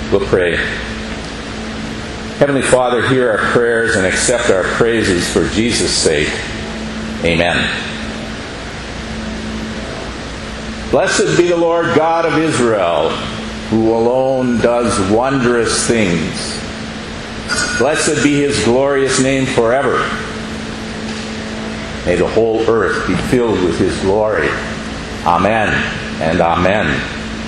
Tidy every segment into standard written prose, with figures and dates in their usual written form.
We'll pray. Heavenly Father, hear our prayers and accept our praises for Jesus' sake. Amen. Blessed be the Lord God of Israel, who alone does wondrous things. Blessed be his glorious name forever. May the whole earth be filled with his glory. Amen and amen.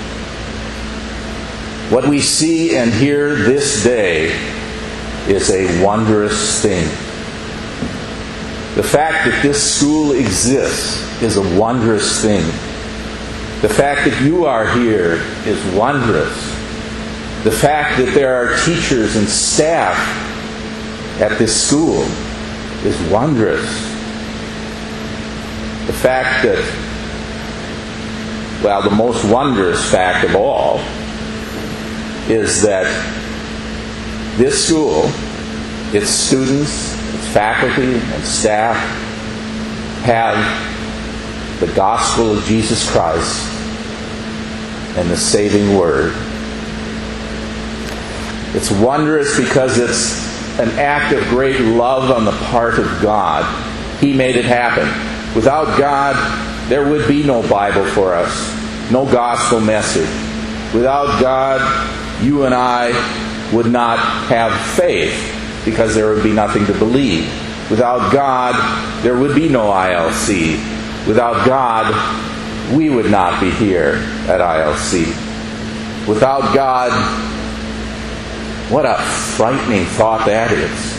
What we see and hear this day is a wondrous thing. The fact that this school exists is a wondrous thing. The fact that you are here is wondrous. The fact that there are teachers and staff at this school is wondrous. The fact that, well, the most wondrous fact of all is that this school, its students, its faculty, and staff have the gospel of Jesus Christ and the saving word. It's wondrous because it's an act of great love on the part of God. He made it happen. Without God, there would be no Bible for us, no gospel message. Without God, you and I would not have faith because there would be nothing to believe. Without God, there would be no ILC. Without God, we would not be here at ILC. Without God, what a frightening thought that is.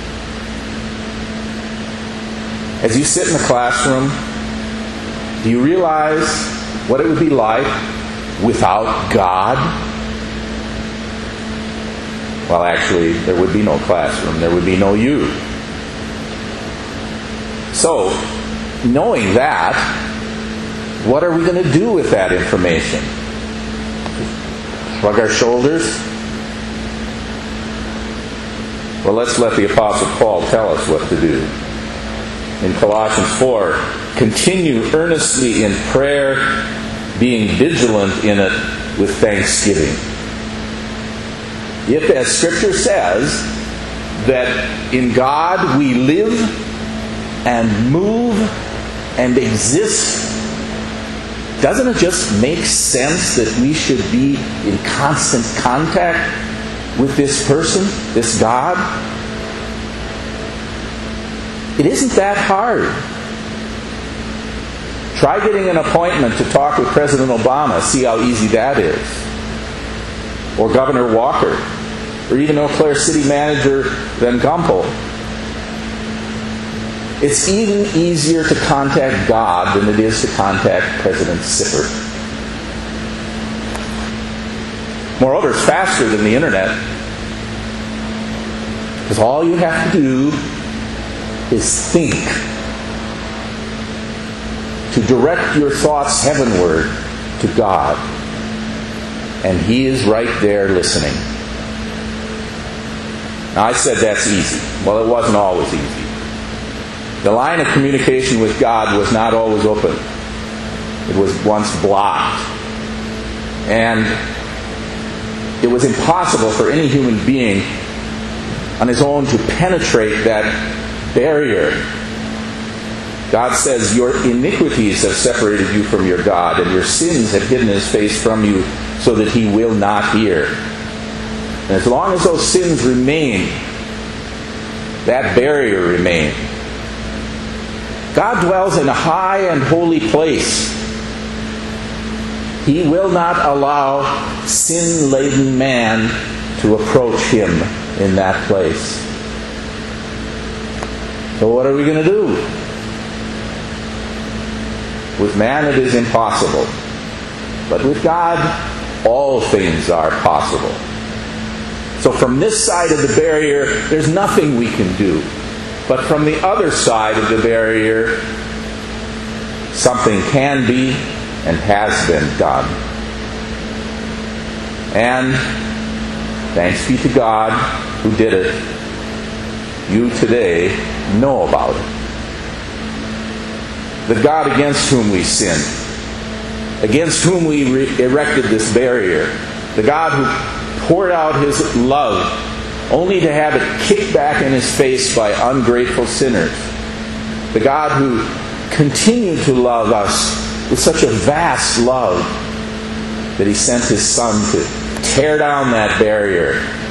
As you sit in the classroom, do you realize what it would be like without God? Well, actually, there would be no classroom. There would be no you. So, knowing that, what are we going to do with that information? Shrug our shoulders? Well, let's let the Apostle Paul tell us what to do. In Colossians 4, continue earnestly in prayer, being vigilant in it with thanksgiving. If, as Scripture says, that in God we live and move and exist, doesn't it just make sense that we should be in constant contact with this person, this God? It isn't that hard. Try getting an appointment to talk with President Obama. See how easy that is. Or Governor Walker. Or even Eau Claire City Manager Van Gompel. It's even easier to contact God than it is to contact President Sippert. Moreover, it's faster than the internet. Because all you have to do is think. To direct your thoughts heavenward to God. And He is right there listening. Now, I said that's easy. Well, it wasn't always easy. The line of communication with God was not always open. It was once blocked. And it was impossible for any human being on his own to penetrate that barrier. God says, your iniquities have separated you from your God, and your sins have hidden His face from you so that He will not hear. And as long as those sins remain, that barrier remains. God dwells in a high and holy place. He will not allow sin-laden man to approach Him in that place. So what are we going to do? With man it is impossible. But with God, all things are possible. So from this side of the barrier, there's nothing we can do. But from the other side of the barrier, something can be and has been done. And thanks be to God who did it. You today know about it. The God against whom we sinned, against whom we erected this barrier, The God who poured out His love only to have it kicked back in His face by ungrateful sinners. The God who continued to love us with such a vast love that He sent His Son to tear down that barrier.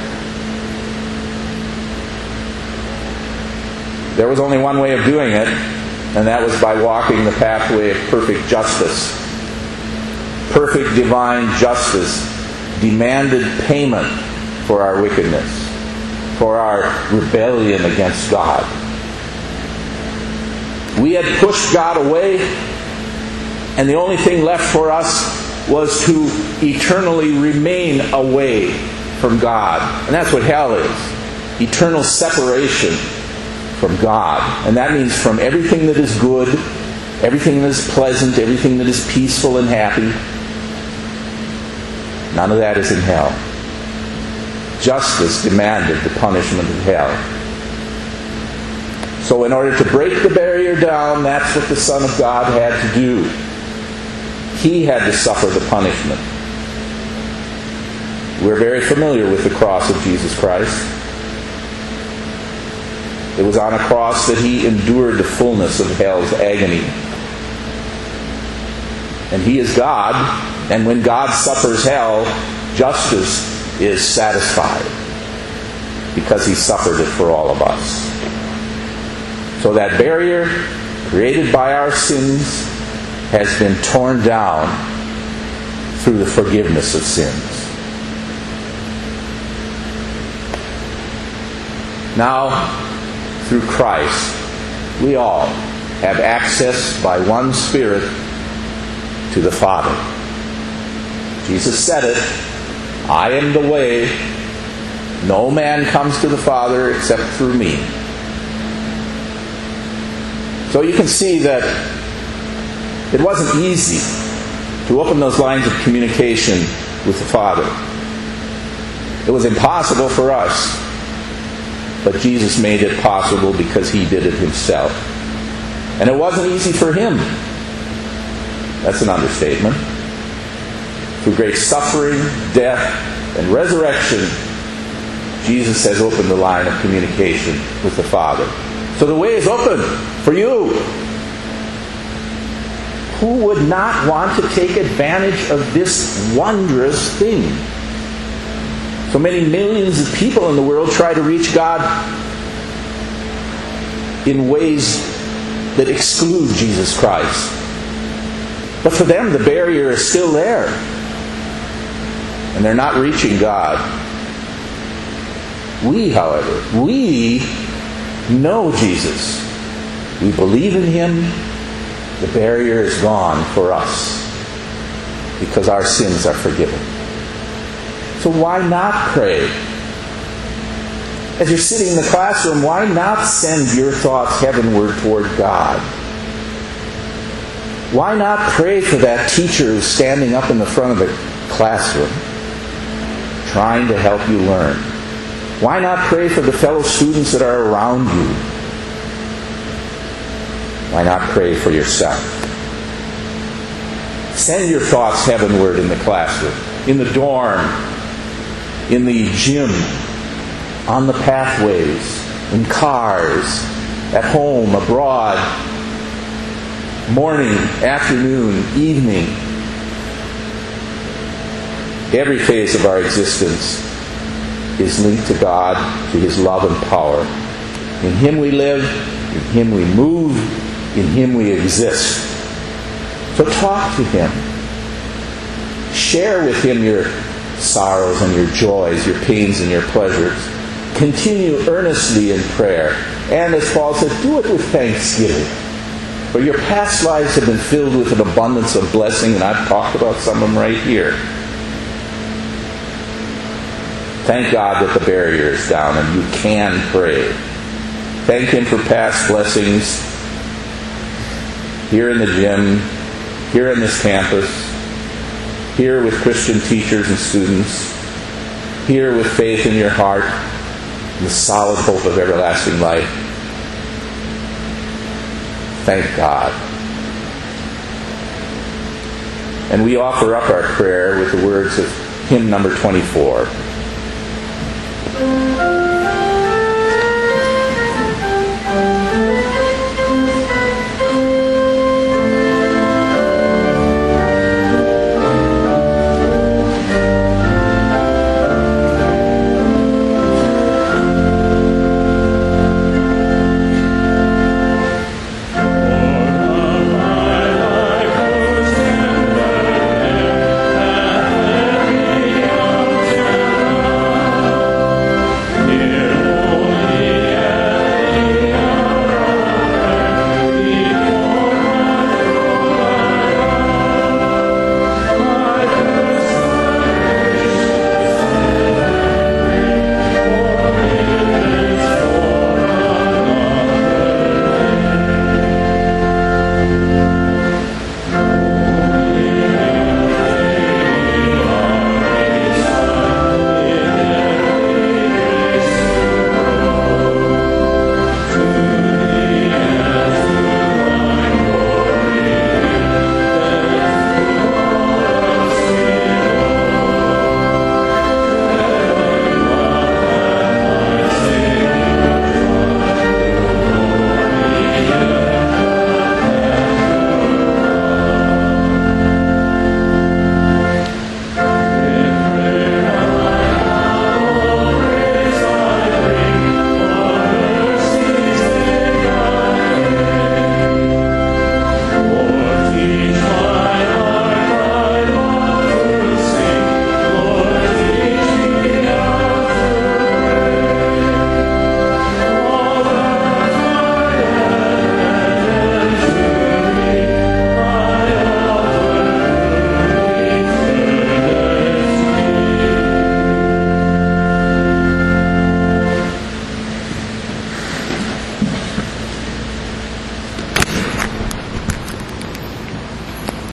There was only one way of doing it, and that was by walking the pathway of perfect justice. Perfect divine justice demanded payment for our wickedness, for our rebellion against God. We had pushed God away, and the only thing left for us was to eternally remain away from God. And that's what hell is. Eternal separation from God. And that means from everything that is good, everything that is pleasant, everything that is peaceful and happy. None of that is in hell. Justice demanded the punishment of hell. So in order to break the barrier down, that's what the Son of God had to do. He had to suffer the punishment. We're very familiar with the cross of Jesus Christ. It was on a cross that He endured the fullness of hell's agony. And He is God, and when God suffers hell, justice is satisfied because He suffered it for all of us. So that barrier created by our sins has been torn down through the forgiveness of sins. Now, through Christ, we all have access by one Spirit to the Father. Jesus said it, "I am the way. No man comes to the Father except through me." So you can see that it wasn't easy to open those lines of communication with the Father. It was impossible for us, but Jesus made it possible because He did it Himself. And it wasn't easy for Him. That's an understatement. Through great suffering, death, and resurrection, Jesus has opened the line of communication with the Father. So the way is open for you. Who would not want to take advantage of this wondrous thing? So many millions of people in the world try to reach God in ways that exclude Jesus Christ. But for them, the barrier is still there. And they're not reaching God. We, however, we know Jesus. We believe in Him. The barrier is gone for us because our sins are forgiven. So why not pray? As you're sitting in the classroom, why not send your thoughts heavenward toward God? Why not pray for that teacher who's standing up in the front of the classroom trying to help you learn? Why not pray for the fellow students that are around you? Why not pray for yourself? Send your thoughts heavenward in the classroom, in the dorm, in the gym, on the pathways, in cars, at home, abroad, morning, afternoon, evening. Every phase of our existence is linked to God, to His love and power. In Him we live, in Him we move, in Him we exist. So talk to Him. Share with Him your sorrows and your joys, your pains and your pleasures. Continue earnestly in prayer. And as Paul said, do it with thanksgiving. For your past lives have been filled with an abundance of blessing, and I've talked about some of them right here. Thank God that the barrier is down and you can pray. Thank Him for past blessings here in the gym, here in this campus, here with Christian teachers and students, here with faith in your heart, and the solid hope of everlasting life. Thank God. And we offer up our prayer with the words of hymn number 24.